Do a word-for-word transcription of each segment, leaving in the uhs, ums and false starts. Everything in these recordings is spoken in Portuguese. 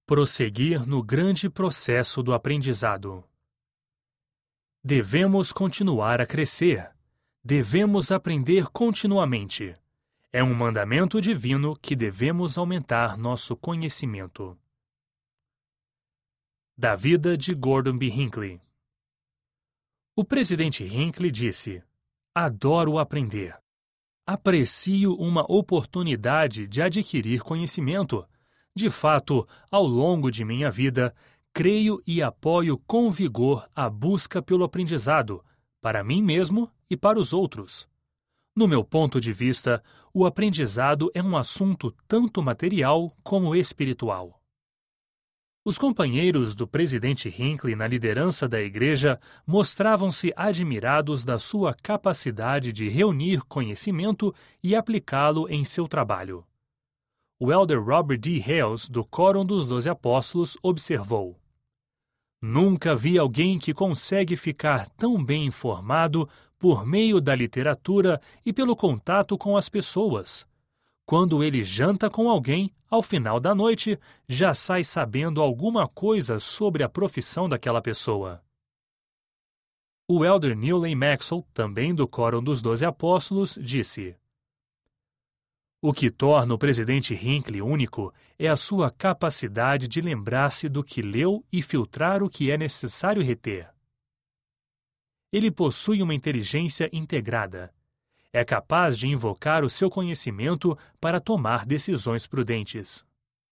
Prosseguir no grande processo do aprendizado. Devemos continuar a crescer. Devemos aprender continuamente. É um mandamento divino que devemos aumentar nosso conhecimento. Da vida de Gordon B. Hinckley. O presidente Hinckley disse: "Adoro aprender. Aprecio uma oportunidade de adquirir conhecimento. De fato, ao longo de minha vida, creio e apoio com vigor a busca pelo aprendizado, para mim mesmo e para os outros. No meu ponto de vista, o aprendizado é um assunto tanto material como espiritual." Os companheiros do presidente Hinckley na liderança da igreja mostravam-se admirados da sua capacidade de reunir conhecimento e aplicá-lo em seu trabalho. O elder Robert D. Hales, do Quórum dos Doze Apóstolos, observou: "Nunca vi alguém que consegue ficar tão bem informado por meio da literatura e pelo contato com as pessoas. Quando ele janta com alguém, ao final da noite, já sai sabendo alguma coisa sobre a profissão daquela pessoa." O elder Neal A. Maxwell, também do Quórum dos Doze Apóstolos, disse: "O que torna o presidente Hinckley único é a sua capacidade de lembrar-se do que leu e filtrar o que é necessário reter. Ele possui uma inteligência integrada. É capaz de invocar o seu conhecimento para tomar decisões prudentes."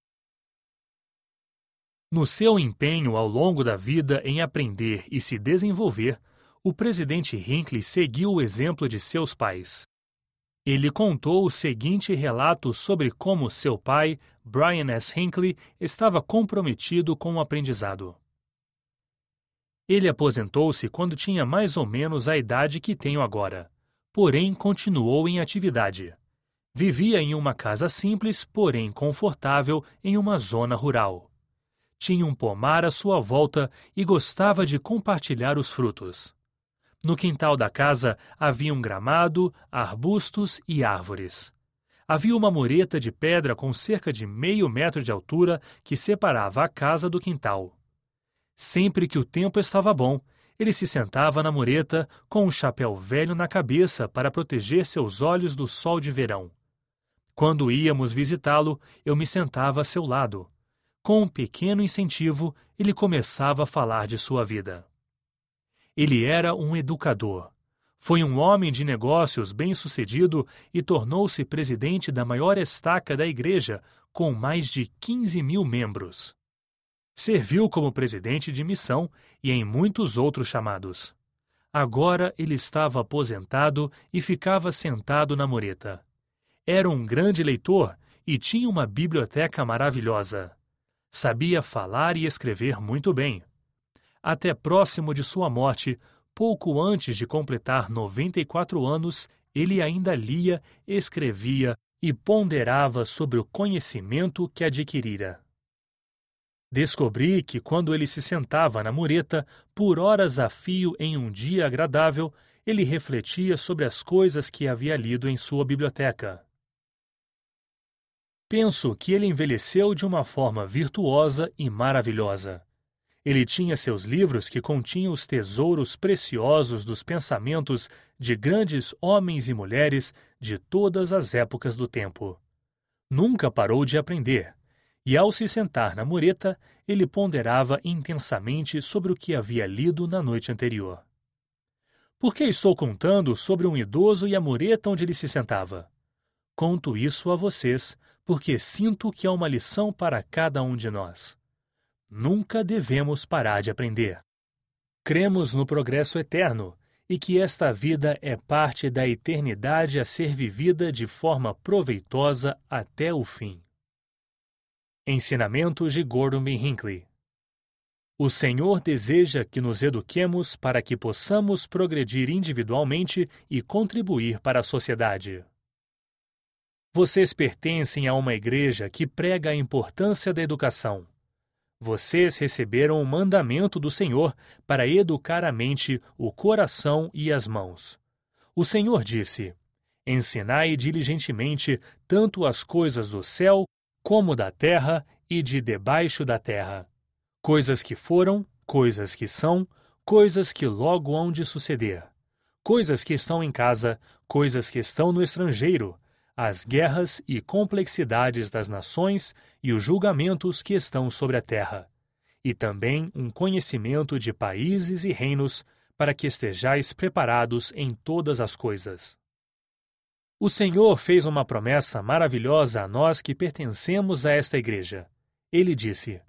No seu empenho ao longo da vida em aprender e se desenvolver, o presidente Hinckley seguiu o exemplo de seus pais. Ele contou o seguinte relato sobre como seu pai, Brian S. Hinckley, estava comprometido com o aprendizado. Ele aposentou-se quando tinha mais ou menos a idade que tenho agora, porém continuou em atividade. Vivia em uma casa simples, porém confortável, em uma zona rural. Tinha um pomar à sua volta e gostava de compartilhar os frutos. No quintal da casa havia um gramado, arbustos e árvores. Havia uma mureta de pedra com cerca de meio metro de altura que separava a casa do quintal. Sempre que o tempo estava bom, ele se sentava na mureta com um chapéu velho na cabeça para proteger seus olhos do sol de verão. Quando íamos visitá-lo, eu me sentava a seu lado. Com um pequeno incentivo, ele começava a falar de sua vida. Ele era um educador. Foi um homem de negócios bem-sucedido e tornou-se presidente da maior estaca da igreja, com mais de quinze mil membros. Serviu como presidente de missão e em muitos outros chamados. Agora ele estava aposentado e ficava sentado na mureta. Era um grande leitor e tinha uma biblioteca maravilhosa. Sabia falar e escrever muito bem. Até próximo de sua morte, pouco antes de completar noventa e quatro anos, ele ainda lia, escrevia e ponderava sobre o conhecimento que adquirira. Descobri que quando ele se sentava na mureta, por horas a fio em um dia agradável, ele refletia sobre as coisas que havia lido em sua biblioteca. Penso que ele envelheceu de uma forma virtuosa e maravilhosa. Ele tinha seus livros que continham os tesouros preciosos dos pensamentos de grandes homens e mulheres de todas as épocas do tempo. Nunca parou de aprender, e ao se sentar na mureta, ele ponderava intensamente sobre o que havia lido na noite anterior. Por que estou contando sobre um idoso e a mureta onde ele se sentava? Conto isso a vocês, porque sinto que há uma lição para cada um de nós. Nunca devemos parar de aprender. Cremos no progresso eterno e que esta vida é parte da eternidade a ser vivida de forma proveitosa até o fim. Ensinamentos de Gordon B. Hinckley. O Senhor deseja que nos eduquemos para que possamos progredir individualmente e contribuir para a sociedade. Vocês pertencem a uma igreja que prega a importância da educação. Vocês receberam o mandamento do Senhor para educar a mente, o coração e as mãos. O Senhor disse: "Ensinai diligentemente tanto as coisas do céu como da terra, e de debaixo da terra. Coisas que foram, coisas que são, coisas que logo hão de suceder. Coisas que estão em casa, coisas que estão no estrangeiro, as guerras e complexidades das nações e os julgamentos que estão sobre a terra. E também um conhecimento de países e reinos, para que estejais preparados em todas as coisas. O Senhor fez uma promessa maravilhosa a nós que pertencemos a esta igreja. Ele disse: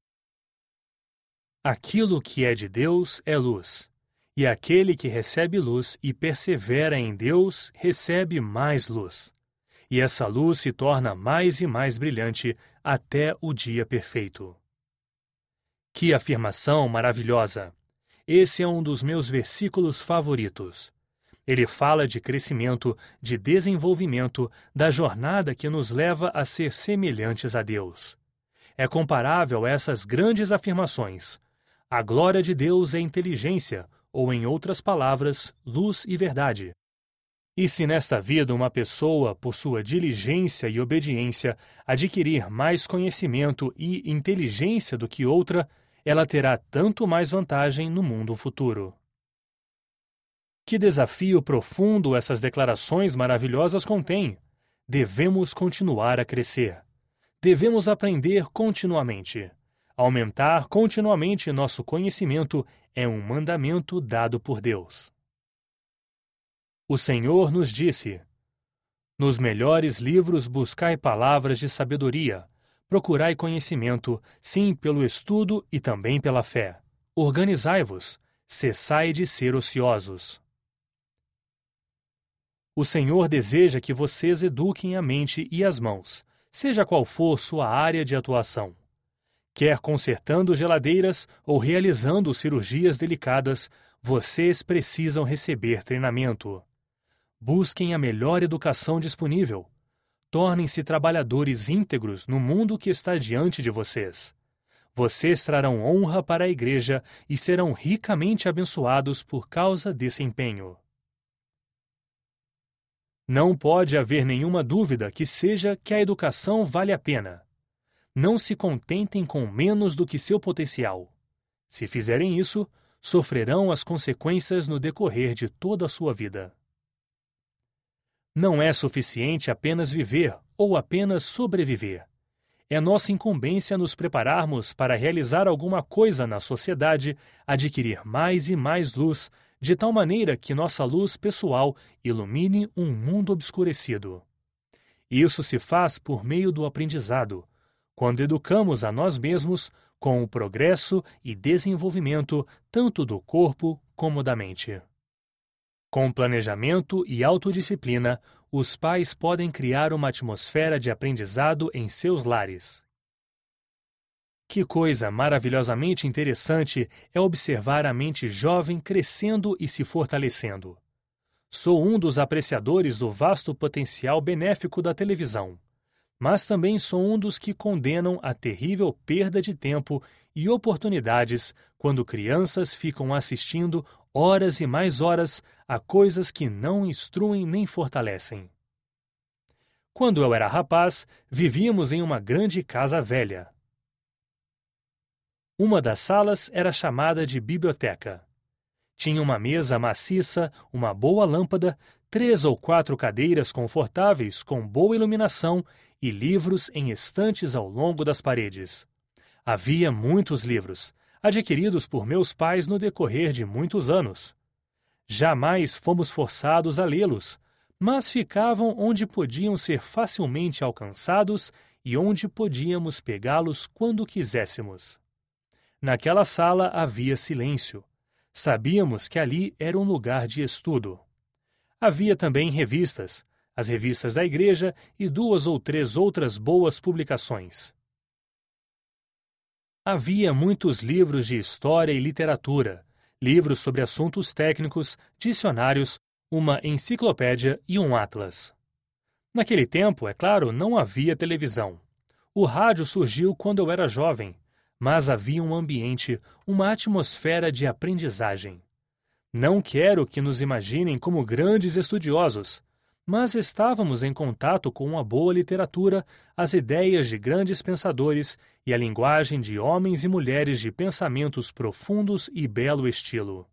Aquilo que é de Deus é luz, e aquele que recebe luz e persevera em Deus recebe mais luz. E essa luz se torna mais e mais brilhante até o dia perfeito. Que afirmação maravilhosa! Esse é um dos meus versículos favoritos. Ele fala de crescimento, de desenvolvimento, da jornada que nos leva a ser semelhantes a Deus. É comparável a essas grandes afirmações. A glória de Deus é inteligência, ou em outras palavras, luz e verdade. E se nesta vida uma pessoa, por sua diligência e obediência, adquirir mais conhecimento e inteligência do que outra, ela terá tanto mais vantagem no mundo futuro. Que desafio profundo essas declarações maravilhosas contêm! Devemos continuar a crescer. Devemos aprender continuamente. Aumentar continuamente nosso conhecimento é um mandamento dado por Deus. O Senhor nos disse: Nos melhores livros buscai palavras de sabedoria, procurai conhecimento, sim, pelo estudo e também pela fé. Organizai-vos, cessai de ser ociosos. O Senhor deseja que vocês eduquem a mente e as mãos, seja qual for sua área de atuação. Quer consertando geladeiras ou realizando cirurgias delicadas, vocês precisam receber treinamento. Busquem a melhor educação disponível. Tornem-se trabalhadores íntegros no mundo que está diante de vocês. Vocês trarão honra para a igreja e serão ricamente abençoados por causa desse empenho. Não pode haver nenhuma dúvida que seja que a educação vale a pena. Não se contentem com menos do que seu potencial. Se fizerem isso, sofrerão as consequências no decorrer de toda a sua vida. Não é suficiente apenas viver ou apenas sobreviver. É nossa incumbência nos prepararmos para realizar alguma coisa na sociedade, adquirir mais e mais luz, de tal maneira que nossa luz pessoal ilumine um mundo obscurecido. Isso se faz por meio do aprendizado, quando educamos a nós mesmos com o progresso e desenvolvimento tanto do corpo como da mente. Com planejamento e autodisciplina, os pais podem criar uma atmosfera de aprendizado em seus lares. Que coisa maravilhosamente interessante é observar a mente jovem crescendo e se fortalecendo. Sou um dos apreciadores do vasto potencial benéfico da televisão, mas também sou um dos que condenam a terrível perda de tempo e oportunidades quando crianças ficam assistindo horas e mais horas a coisas que não instruem nem fortalecem. Quando eu era rapaz, vivíamos em uma grande casa velha. Uma das salas era chamada de biblioteca. Tinha uma mesa maciça, uma boa lâmpada, três ou quatro cadeiras confortáveis com boa iluminação e livros em estantes ao longo das paredes. Havia muitos livros, adquiridos por meus pais no decorrer de muitos anos. Jamais fomos forçados a lê-los, mas ficavam onde podiam ser facilmente alcançados e onde podíamos pegá-los quando quiséssemos. Naquela sala havia silêncio. Sabíamos que ali era um lugar de estudo. Havia também revistas, as revistas da igreja e duas ou três outras boas publicações. Havia muitos livros de história e literatura, livros sobre assuntos técnicos, dicionários, uma enciclopédia e um atlas. Naquele tempo, é claro, não havia televisão. O rádio surgiu quando eu era jovem, mas havia um ambiente, uma atmosfera de aprendizagem. Não quero que nos imaginem como grandes estudiosos, mas estávamos em contato com uma boa literatura, as ideias de grandes pensadores e a linguagem de homens e mulheres de pensamentos profundos e belo estilo.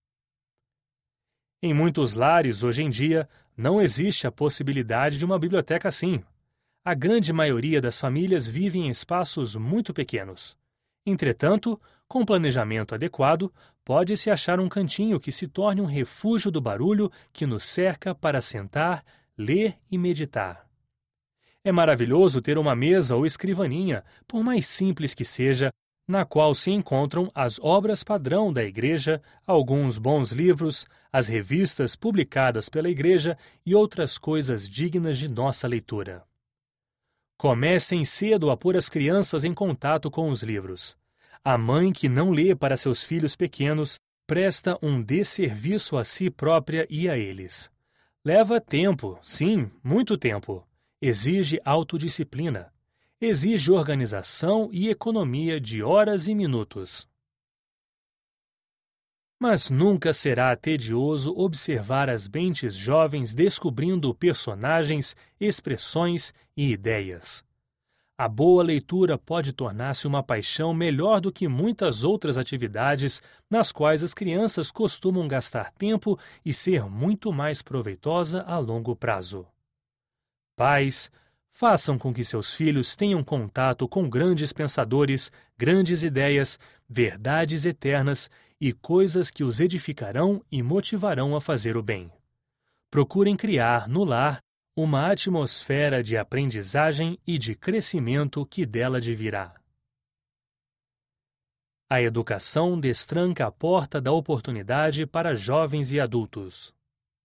Em muitos lares, hoje em dia, não existe a possibilidade de uma biblioteca assim. A grande maioria das famílias vive em espaços muito pequenos. Entretanto, com planejamento adequado, pode-se achar um cantinho que se torne um refúgio do barulho que nos cerca para sentar, ler e meditar. É maravilhoso ter uma mesa ou escrivaninha, por mais simples que seja, na qual se encontram as obras padrão da Igreja, alguns bons livros, as revistas publicadas pela Igreja e outras coisas dignas de nossa leitura. Comecem cedo a pôr as crianças em contato com os livros. A mãe que não lê para seus filhos pequenos presta um desserviço a si própria e a eles. Leva tempo, sim, muito tempo. Exige autodisciplina. Exige organização e economia de horas e minutos. Mas nunca será tedioso observar as mentes jovens descobrindo personagens, expressões e ideias. A boa leitura pode tornar-se uma paixão melhor do que muitas outras atividades nas quais as crianças costumam gastar tempo e ser muito mais proveitosa a longo prazo. Pais, façam com que seus filhos tenham contato com grandes pensadores, grandes ideias, verdades eternas e coisas que os edificarão e motivarão a fazer o bem. Procurem criar, no lar, uma atmosfera de aprendizagem e de crescimento que dela advirá. A educação destranca a porta da oportunidade para jovens e adultos.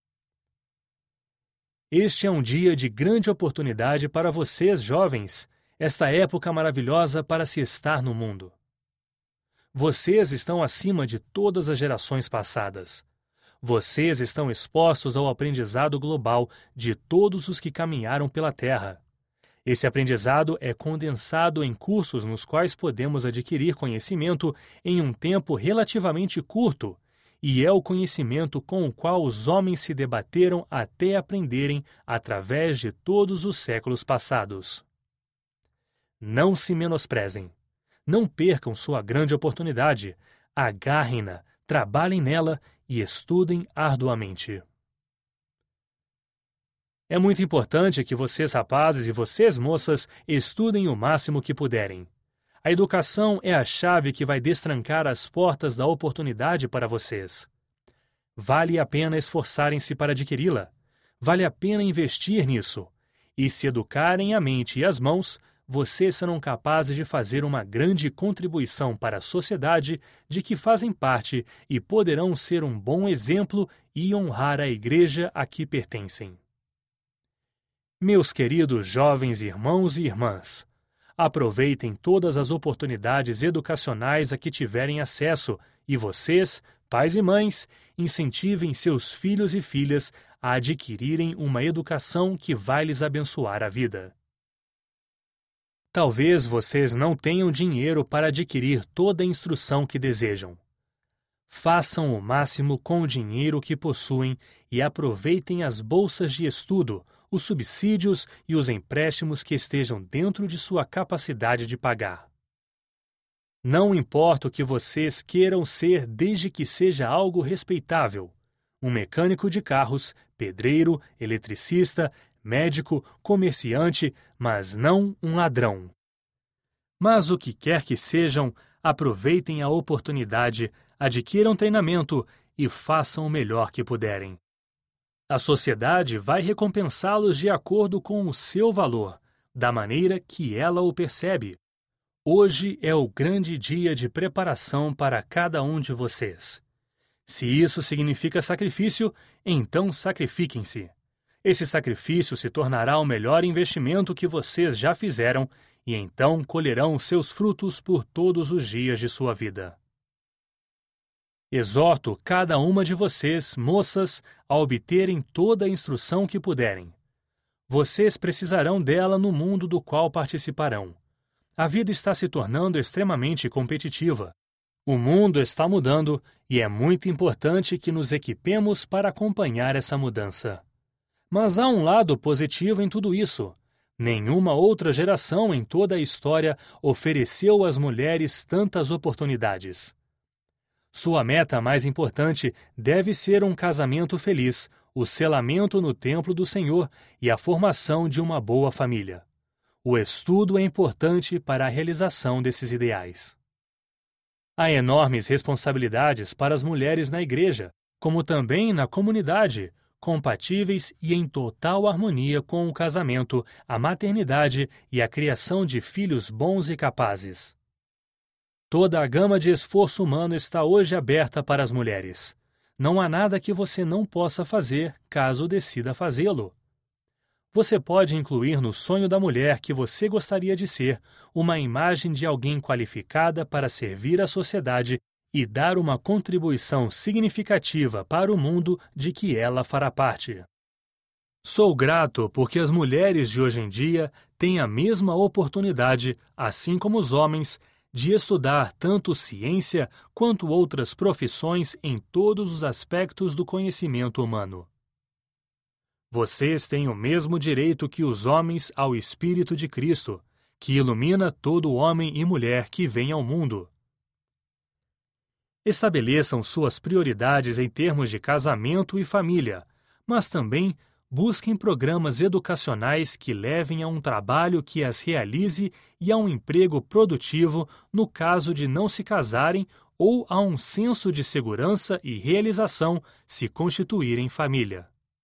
Este é um dia de grande oportunidade para vocês, jovens, esta época maravilhosa para se estar no mundo. Vocês estão acima de todas as gerações passadas. Vocês estão expostos ao aprendizado global de todos os que caminharam pela Terra. Esse aprendizado é condensado em cursos nos quais podemos adquirir conhecimento em um tempo relativamente curto, e é o conhecimento com o qual os homens se debateram até aprenderem através de todos os séculos passados. Não se menosprezem. Não percam sua grande oportunidade. Agarrem-na, trabalhem nela e estudem arduamente. É muito importante que vocês rapazes e vocês moças estudem o máximo que puderem. A educação é a chave que vai destrancar as portas da oportunidade para vocês. Vale a pena esforçarem-se para adquiri-la. Vale a pena investir nisso. E se educarem a mente e as mãos, vocês serão capazes de fazer uma grande contribuição para a sociedade de que fazem parte e poderão ser um bom exemplo e honrar a Igreja a que pertencem. Meus queridos jovens irmãos e irmãs, aproveitem todas as oportunidades educacionais a que tiverem acesso e vocês, pais e mães, incentivem seus filhos e filhas a adquirirem uma educação que vai lhes abençoar a vida. Talvez vocês não tenham dinheiro para adquirir toda a instrução que desejam. Façam o máximo com o dinheiro que possuem e aproveitem as bolsas de estudo, os subsídios e os empréstimos que estejam dentro de sua capacidade de pagar. Não importa o que vocês queiram ser desde que seja algo respeitável. Um mecânico de carros, pedreiro, eletricista, médico, comerciante, mas não um ladrão. Mas o que quer que sejam, aproveitem a oportunidade, adquiram treinamento e façam o melhor que puderem. A sociedade vai recompensá-los de acordo com o seu valor, da maneira que ela o percebe. Hoje é o grande dia de preparação para cada um de vocês. Se isso significa sacrifício, então sacrifiquem-se. Esse sacrifício se tornará o melhor investimento que vocês já fizeram e então colherão seus frutos por todos os dias de sua vida. Exorto cada uma de vocês, moças, a obterem toda a instrução que puderem. Vocês precisarão dela no mundo do qual participarão. A vida está se tornando extremamente competitiva. O mundo está mudando e é muito importante que nos equipemos para acompanhar essa mudança. Mas há um lado positivo em tudo isso. Nenhuma outra geração em toda a história ofereceu às mulheres tantas oportunidades. Sua meta mais importante deve ser um casamento feliz, o selamento no templo do Senhor e a formação de uma boa família. O estudo é importante para a realização desses ideais. Há enormes responsabilidades para as mulheres na igreja, como também na comunidade, compatíveis e em total harmonia com o casamento, a maternidade e a criação de filhos bons e capazes. Toda a gama de esforço humano está hoje aberta para as mulheres. Não há nada que você não possa fazer caso decida fazê-lo. Você pode incluir no sonho da mulher que você gostaria de ser uma imagem de alguém qualificada para servir a sociedade e dar uma contribuição significativa para o mundo de que ela fará parte. Sou grato porque as mulheres de hoje em dia têm a mesma oportunidade, assim como os homens, de estudar tanto ciência quanto outras profissões em todos os aspectos do conhecimento humano. Vocês têm o mesmo direito que os homens ao Espírito de Cristo, que ilumina todo homem e mulher que vem ao mundo. Estabeleçam suas prioridades em termos de casamento e família, mas também busquem programas educacionais que levem a um trabalho que as realize e a um emprego produtivo no caso de não se casarem ou a um senso de segurança e realização se constituírem família.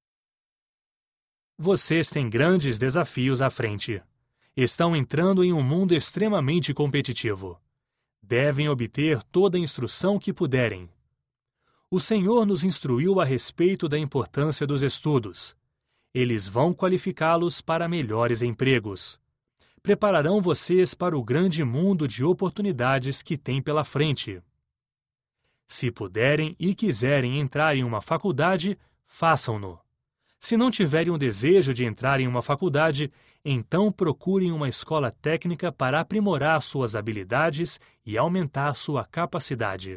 Vocês têm grandes desafios à frente. Estão entrando em um mundo extremamente competitivo. Devem obter toda a instrução que puderem. O Senhor nos instruiu a respeito da importância dos estudos. Eles vão qualificá-los para melhores empregos. Prepararão vocês para o grande mundo de oportunidades que tem pela frente. Se puderem e quiserem entrar em uma faculdade, façam-no. Se não tiverem o desejo de entrar em uma faculdade, então procurem uma escola técnica para aprimorar suas habilidades e aumentar sua capacidade.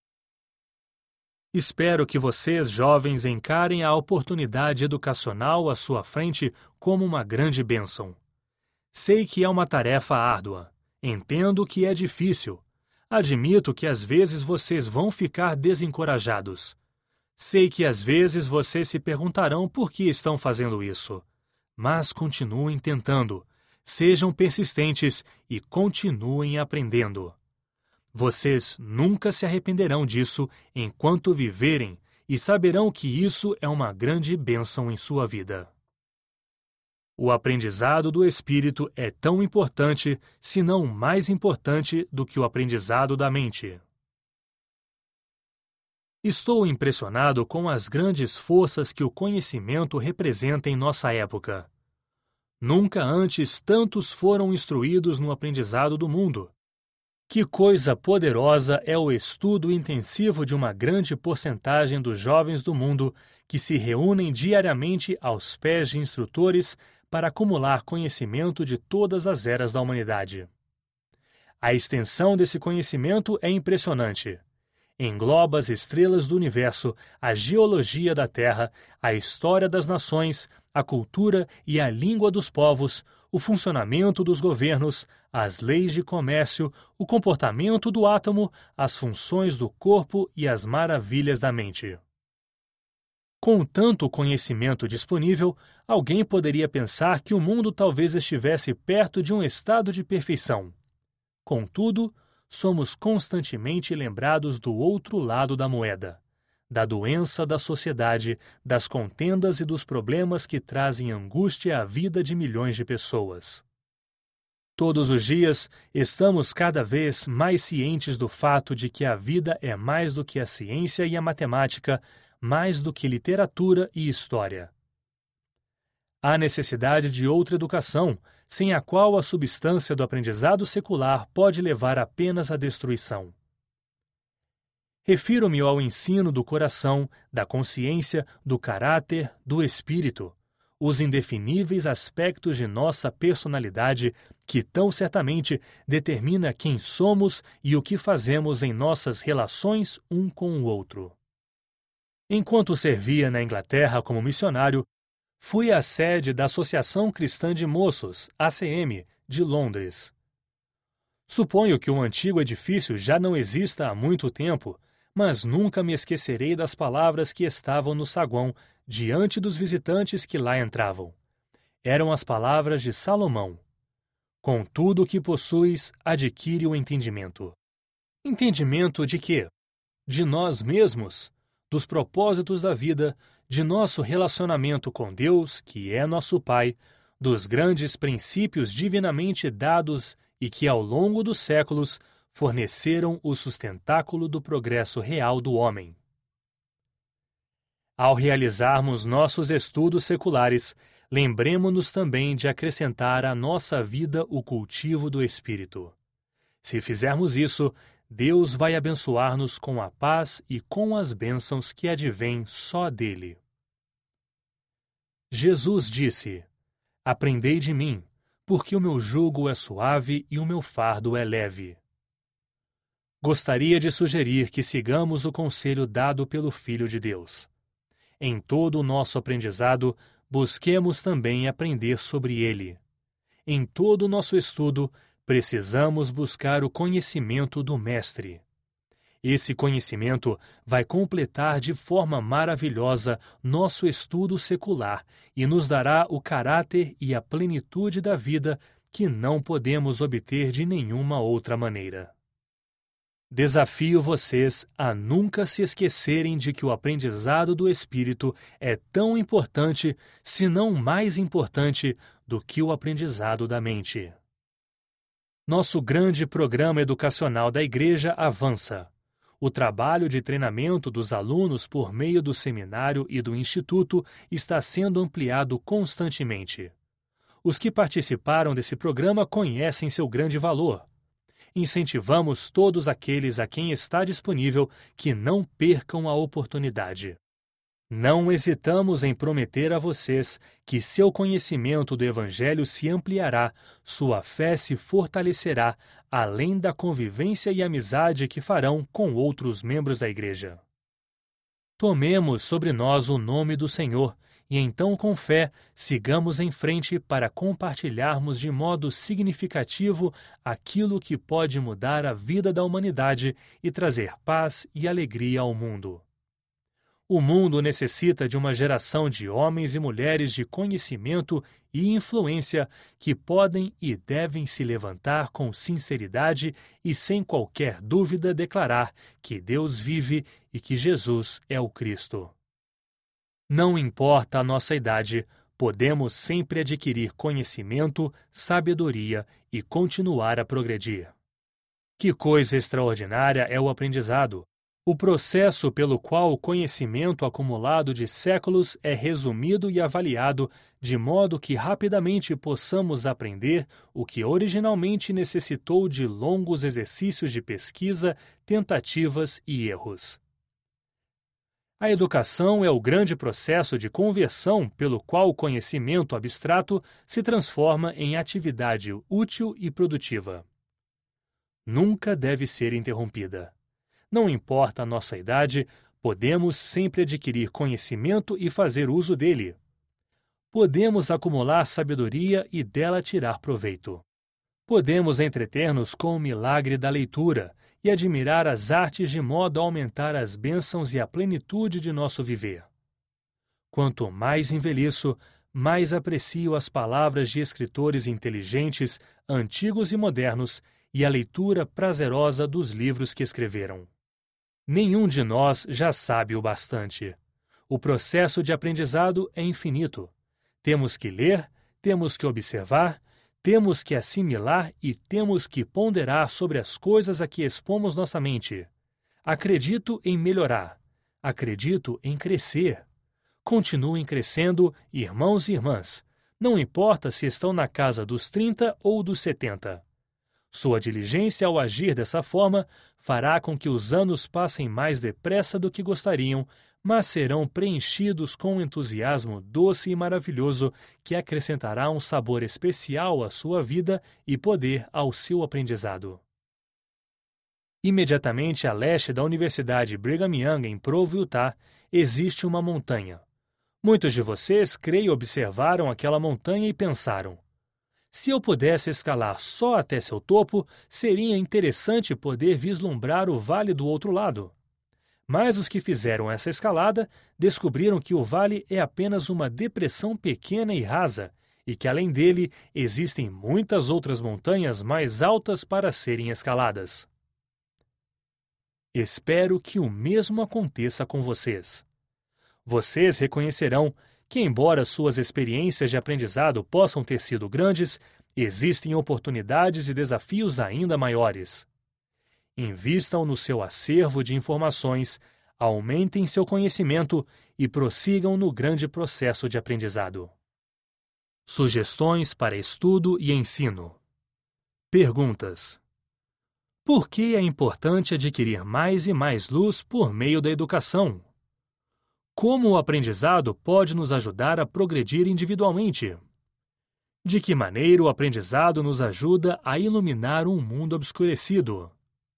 Espero que vocês, jovens, encarem a oportunidade educacional à sua frente como uma grande bênção. Sei que é uma tarefa árdua. Entendo que é difícil. Admito que às vezes vocês vão ficar desencorajados. Sei que às vezes vocês se perguntarão por que estão fazendo isso. Mas continuem tentando. Sejam persistentes e continuem aprendendo. Vocês nunca se arrependerão disso enquanto viverem e saberão que isso é uma grande bênção em sua vida. O aprendizado do Espírito é tão importante, se não mais importante, do que o aprendizado da mente. Estou impressionado com as grandes forças que o conhecimento representa em nossa época. Nunca antes tantos foram instruídos no aprendizado do mundo. Que coisa poderosa é o estudo intensivo de uma grande porcentagem dos jovens do mundo que se reúnem diariamente aos pés de instrutores para acumular conhecimento de todas as eras da humanidade. A extensão desse conhecimento é impressionante. Engloba as estrelas do universo, a geologia da Terra, a história das nações, a cultura e a língua dos povos, o funcionamento dos governos, as leis de comércio, o comportamento do átomo, as funções do corpo e as maravilhas da mente. Com tanto conhecimento disponível, alguém poderia pensar que o mundo talvez estivesse perto de um estado de perfeição. Contudo, somos constantemente lembrados do outro lado da moeda, da doença da sociedade, das contendas e dos problemas que trazem angústia à vida de milhões de pessoas. Todos os dias, estamos cada vez mais cientes do fato de que a vida é mais do que a ciência e a matemática, mais do que literatura e história. Há necessidade de outra educação, sem a qual a substância do aprendizado secular pode levar apenas à destruição. Refiro-me ao ensino do coração, da consciência, do caráter, do espírito, os indefiníveis aspectos de nossa personalidade que tão certamente determina quem somos e o que fazemos em nossas relações um com o outro. Enquanto servia na Inglaterra como missionário, Fui à sede da Associação Cristã de Moços, A C M, de Londres. Suponho que o antigo edifício já não exista há muito tempo, mas nunca me esquecerei das palavras que estavam no saguão diante dos visitantes que lá entravam. Eram as palavras de Salomão. Com tudo o que possuis, adquire o entendimento. Entendimento de quê? De nós mesmos, dos propósitos da vida, de nosso relacionamento com Deus, que é nosso Pai, dos grandes princípios divinamente dados e que ao longo dos séculos forneceram o sustentáculo do progresso real do homem. Ao realizarmos nossos estudos seculares, lembremo-nos também de acrescentar à nossa vida o cultivo do Espírito. Se fizermos isso, Deus vai abençoar-nos com a paz e com as bênçãos que advêm só dele. Jesus disse: Aprendei de mim, porque o meu jugo é suave e o meu fardo é leve. Gostaria de sugerir que sigamos o conselho dado pelo Filho de Deus. Em todo o nosso aprendizado, busquemos também aprender sobre ele. Em todo o nosso estudo, precisamos buscar o conhecimento do Mestre. Esse conhecimento vai completar de forma maravilhosa nosso estudo secular e nos dará o caráter e a plenitude da vida que não podemos obter de nenhuma outra maneira. Desafio vocês a nunca se esquecerem de que o aprendizado do Espírito é tão importante, se não mais importante, do que o aprendizado da mente. Nosso grande programa educacional da Igreja avança. O trabalho de treinamento dos alunos por meio do seminário e do instituto está sendo ampliado constantemente. Os que participaram desse programa conhecem seu grande valor. Incentivamos todos aqueles a quem está disponível que não percam a oportunidade. Não hesitamos em prometer a vocês que seu conhecimento do Evangelho se ampliará, sua fé se fortalecerá, além da convivência e amizade que farão com outros membros da Igreja. Tomemos sobre nós o nome do Senhor e então, com fé, sigamos em frente para compartilharmos de modo significativo aquilo que pode mudar a vida da humanidade e trazer paz e alegria ao mundo. O mundo necessita de uma geração de homens e mulheres de conhecimento e influência que podem e devem se levantar com sinceridade e sem qualquer dúvida declarar que Deus vive e que Jesus é o Cristo. Não importa a nossa idade, podemos sempre adquirir conhecimento, sabedoria e continuar a progredir. Que coisa extraordinária é o aprendizado! O processo pelo qual o conhecimento acumulado de séculos é resumido e avaliado de modo que rapidamente possamos aprender o que originalmente necessitou de longos exercícios de pesquisa, tentativas e erros. A educação é o grande processo de conversão pelo qual o conhecimento abstrato se transforma em atividade útil e produtiva. Nunca deve ser interrompida. Não importa a nossa idade, podemos sempre adquirir conhecimento e fazer uso dele. Podemos acumular sabedoria e dela tirar proveito. Podemos entreter-nos com o milagre da leitura e admirar as artes de modo a aumentar as bênçãos e a plenitude de nosso viver. Quanto mais envelheço, mais aprecio as palavras de escritores inteligentes, antigos e modernos, e a leitura prazerosa dos livros que escreveram. Nenhum de nós já sabe o bastante. O processo de aprendizado é infinito. Temos que ler, temos que observar, temos que assimilar e temos que ponderar sobre as coisas a que expomos nossa mente. Acredito em melhorar. Acredito em crescer. Continuem crescendo, irmãos e irmãs. Não importa se estão na casa dos trinta ou dos setenta. Sua diligência ao agir dessa forma fará com que os anos passem mais depressa do que gostariam, mas serão preenchidos com um entusiasmo doce e maravilhoso que acrescentará um sabor especial à sua vida e poder ao seu aprendizado. Imediatamente a leste da Universidade Brigham Young, em Provo, Utah, existe uma montanha. Muitos de vocês, creio, observaram aquela montanha e pensaram: se eu pudesse escalar só até seu topo, seria interessante poder vislumbrar o vale do outro lado. Mas os que fizeram essa escalada descobriram que o vale é apenas uma depressão pequena e rasa, e que além dele existem muitas outras montanhas mais altas para serem escaladas. Espero que o mesmo aconteça com vocês. Vocês reconhecerão que, embora suas experiências de aprendizado possam ter sido grandes, existem oportunidades e desafios ainda maiores. Invistam no seu acervo de informações, aumentem seu conhecimento e prossigam no grande processo de aprendizado. Sugestões para estudo e ensino. Perguntas. Por que é importante adquirir mais e mais luz por meio da educação? Como o aprendizado pode nos ajudar a progredir individualmente? De que maneira o aprendizado nos ajuda a iluminar um mundo obscurecido?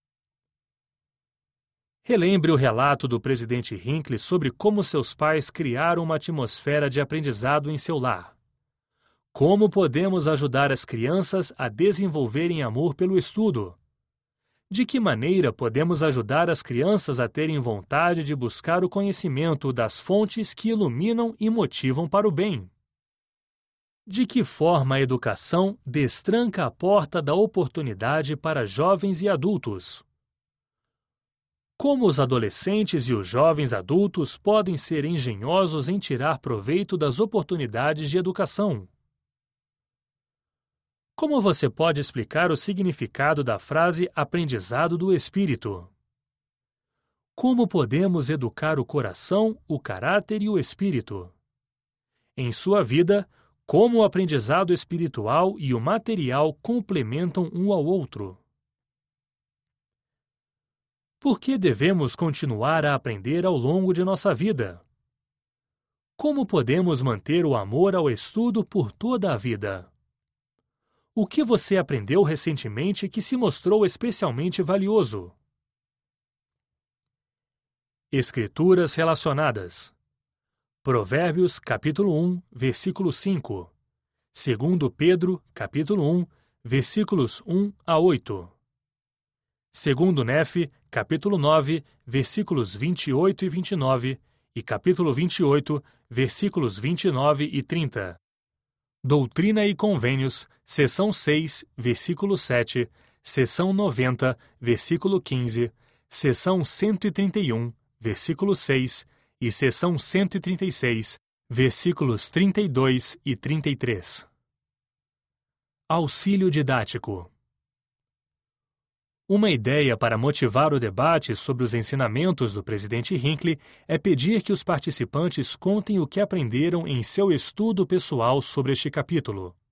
Relembre o relato do presidente Hinckley sobre como seus pais criaram uma atmosfera de aprendizado em seu lar. Como podemos ajudar as crianças a desenvolverem amor pelo estudo? De que maneira podemos ajudar as crianças a terem vontade de buscar o conhecimento das fontes que iluminam e motivam para o bem? De que forma a educação destranca a porta da oportunidade para jovens e adultos? Como os adolescentes e os jovens adultos podem ser engenhosos em tirar proveito das oportunidades de educação? Como você pode explicar o significado da frase aprendizado do espírito? Como podemos educar o coração, o caráter e o espírito? Em sua vida, como o aprendizado espiritual e o material complementam um ao outro? Por que devemos continuar a aprender ao longo de nossa vida? Como podemos manter o amor ao estudo por toda a vida? O que você aprendeu recentemente que se mostrou especialmente valioso? Escrituras relacionadas. Provérbios, capítulo um, versículo cinco. Segundo Pedro, capítulo um, versículos um a oito. Segundo Nefe, capítulo nove, versículos vinte e oito e vinte e nove, e capítulo vinte e oito, versículos vinte e nove e trinta. Doutrina e Convênios, seção seis, versículo sete, seção noventa, versículo quinze, seção cento e trinta e um, versículo seis, e seção cento e trinta e seis, versículos trinta e dois e trinta e três. Auxílio didático. Uma ideia para motivar o debate sobre os ensinamentos do presidente Hinckley é pedir que os participantes contem o que aprenderam em seu estudo pessoal sobre este capítulo.